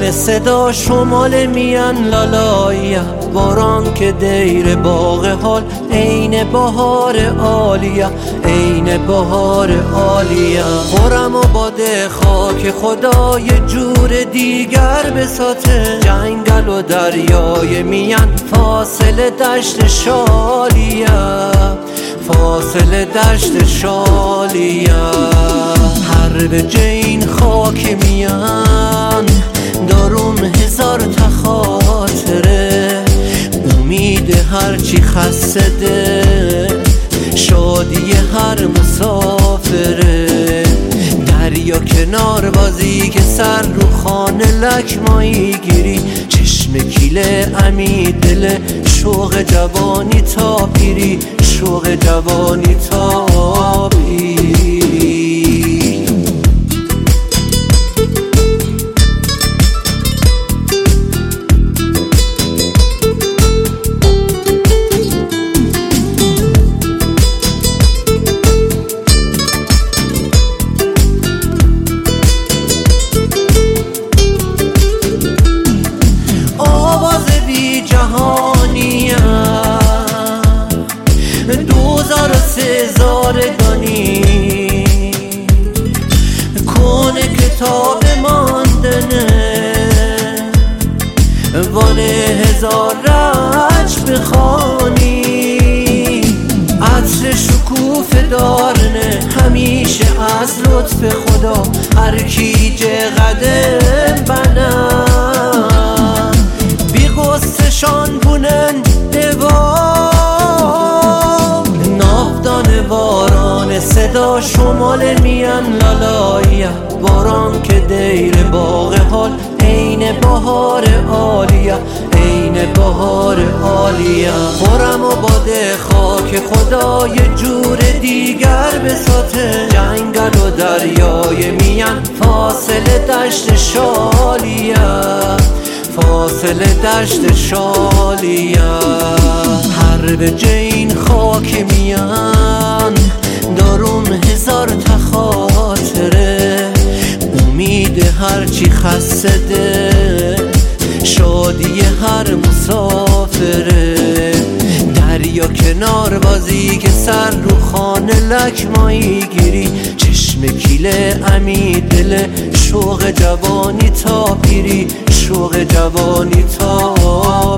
باران صدا شمال میان لالایه، باران که دیر باغ حال عین بهار عالیه، عین بهار عالیه. خورم و باده خاک خدا یه جور دیگر بساته، جنگل و دریای میان فاصله دشت شالیه، فاصله دشت شالیه. هر به جین خاک میان داروم هزار تا خاطره، امید هرچی خسته ده، شادی هر مسافره. دریا کنار بازی که سر رو خانه لکمایی گیری، چشم کیله امی دل شوق جوانی تا پیری، شوق جوانی تا پیری. زارگانی کنه کتاب ماندنه، وان هزار رج بخوانی. عطر شکوف دارنه همیشه از لطف خدا، هر کیجه قدم بنم بی قصهشان بونن دوام. باران صدا شمال میان لالایه، باران که دیر باغ حال عین بهار عالیه، عین بهار عالیه. خورم و باده خاک خدا یه جور دیگر بساته، جنگل و دریای میان فاصله دشت شالیه، فاصله دشت شالیه. هر به جین خاک میان داروم هزار تا خاطره، امید هرچی خسته ده، شادی هر مسافره. دریا کنار بازی که سر رو خانه لکمایی گیری، چشم کیله امی دل شوق جوانی تا پیری، شوق جوانی تا